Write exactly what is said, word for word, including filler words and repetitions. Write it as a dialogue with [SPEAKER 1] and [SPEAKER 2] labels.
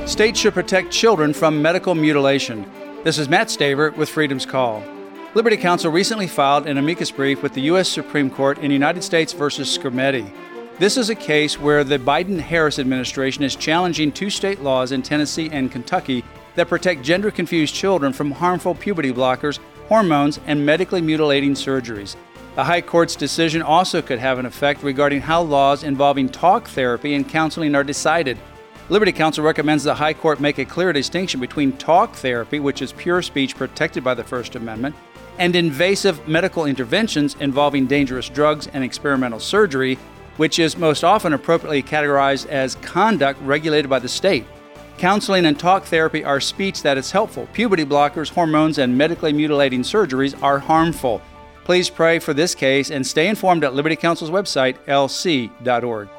[SPEAKER 1] States should protect children from medical mutilation. This is Matt Staver with Freedom's Call. Liberty Counsel recently filed an amicus brief with the U S Supreme Court in United States versus Skrmetti. This is a case where the Biden-Harris administration is challenging two state laws in Tennessee and Kentucky that protect gender-confused children from harmful puberty blockers, hormones, and medically mutilating surgeries. The High Court's decision also could have an effect regarding how laws involving talk therapy and counseling are decided. Liberty Counsel recommends the High Court make a clear distinction between talk therapy, which is pure speech protected by the First Amendment, and invasive medical interventions involving dangerous drugs and experimental surgery, which is most often appropriately categorized as conduct regulated by the state. Counseling and talk therapy are speech that is helpful. Puberty blockers, hormones, and medically mutilating surgeries are harmful. Please pray for this case and stay informed at Liberty Counsel's website, L C dot org.